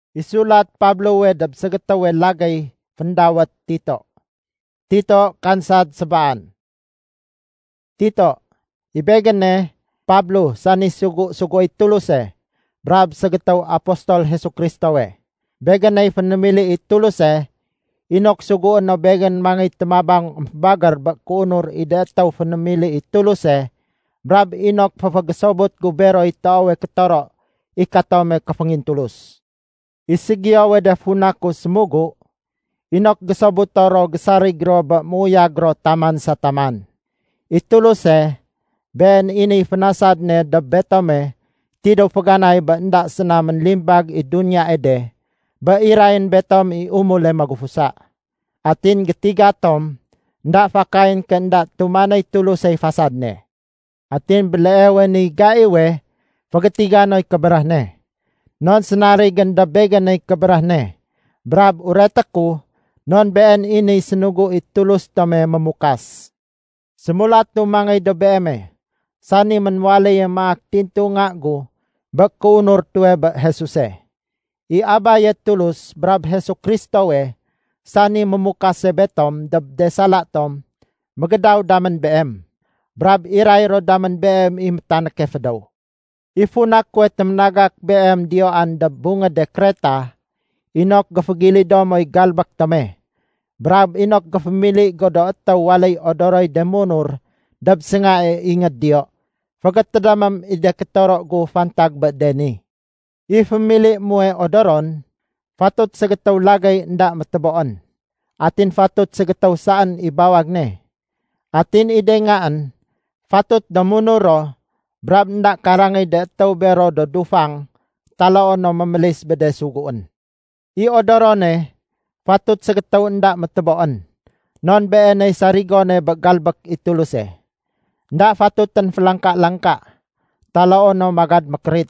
Isulat Pablo we dab sagatawe lagay pendawat Tito. Tito kansad sebaan. Tito, ibegan ne Pablo sani sugo ituluse, brab sagataw apostol Hesu Kristo we. Began na ipanamili ituluse, inok sugoon na began mga itamabang bagar bakunor idataw panamili ituluse, brab inok papagasobot gubero itawe katoro, ikatome kapangintulus. Isigyawe da funako sumugo, inok gasabot toro gasarigro ba muyagro taman sa taman. Ituluse, ben ini fanasad ne da betome, tido paganay ba nda sanaman limbag i dunya ede, ba irayin betom i umule magufusa. Atin getiga tom, nda fakain ka nda tumanay tulusay fasad ne. Atin belewe ni gaiwe, pagatiga no'y kabarah ne. Non senari ganda began ay kabarah ne. Brab uretaku, non ben ini senugo itulus tome memukas. Semulat tumangay do beme, sani manwalay ang maak tinto nga go, bakunor tuwe ba Jesuse. Iabayat tulus, brab Hesu Kristo we, sani memukas se betom, dabde salatom, magadaw daman bem. Brab irayro daman bem imtanak kefadaw. Ifunak kwet temnagak BM dioan da bunga dekreta, inok gafagili do mo'y galbak tame. Brab inok gafamili godo ataw walay odoroy demonor, dab senga ingat dio. Fagat tadamam ida ketoro go fantag ba deni. Ifamili mo odoron, fatot sagataw lagay nda mataboon. Atin fatot sagataw saan ibawag ne. Atin idengaan, fatot damunuro, brab nda karangay da tau bero do dufang, talaon no mamalis bede suguon. I odorone, patut sagataw nda mataboon. Non beenay sarigone bagalbak ituluse. Nda fatutan falangka-langka, talaon no magad makrit.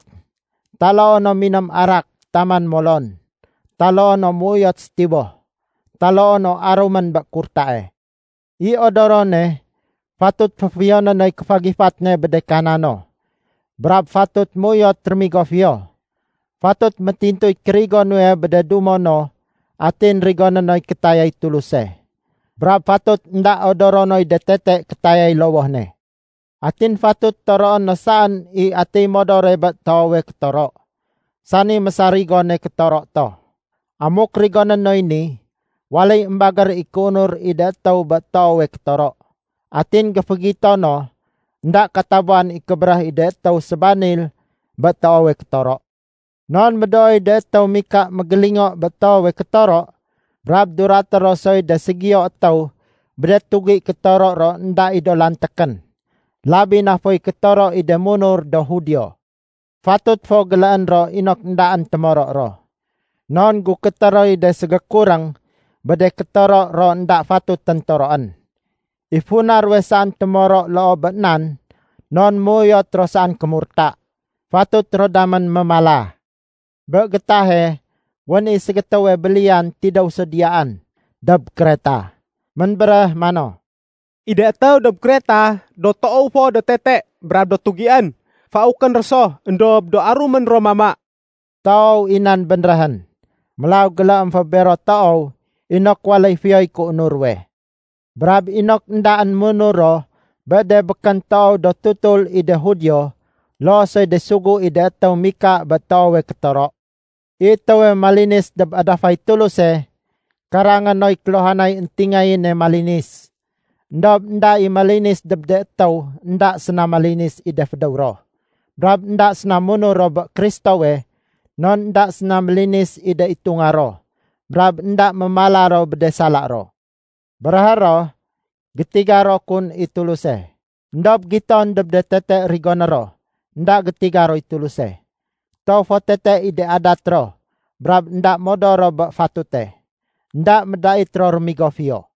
Talaon no minam arak, taman molon. Talaon no muyot stibo. Talaon no aruman bakurtae. I odorone, fatut papiyonan ay kapagipat ne bede kanano. Brab fatut muyot termigofyo. Fatut matintoy krigon we bede dumono, atin rigonan ay katayay tuluse. Brab fatut nda odoronoy detete katayay lowoh ne. Atin fatut toroon na saan i ati modore bat tawe ketoro. Sani masarigon ne ketoro to. Amok rigonan noy ni, walay imbagar ikunur idataw bat tawe ketoro. Atin gapagito no, nda kataban ikabrah idetaw sabanil batawe ketoro. Non madoy detaw mika magalingo batawe ketoro, brab durataro soy da sigyo ataw, bedetugi ketoro ro nda idolantakan. Labi na foy ketoro idemunur do hudyo. Fatut fo galaan ro inok ndaan temoro ro. Non gu ketoro ide segakurang, bede ketoro ro nda fatut tentoroan. Ifunar wesan temoro loobanan, non muyot rosan kemurta. Fatut rodaman memala. Begetahe, wani segetawe belian tidaw sediaan, dab kereta. Menberah mano. Ida tau dab kereta, do to'o po do tete, brab do tugian. Faukan reso, endob do aruman romama. Tau inan benrahan. Melau gela fabero tau, inok walay fiyay ko unurwe. Brab inok ndaan munuro, bade bekan tau do tutul ide hudyo, lo soy de sugu ide tau mika batawe ketoro. Itawe malinis dab adafay tuluse, karangan noy klohanay intingay ne malinis. Ndab nda i malinis dab de tau, nda sena malinis ide fedawro. Brab nda sena munuro ba Kristowe, non nda sena malinis ide itungaro. Brab nda memalaro bede salaro. Berharo, getigaro kun ituluse. Ndab giton dab de tete rigonaro, nda getigaro ituluse. Tau fotete ide adatro, brab nda modoro ba fatute. Nda medaitro rumigofio.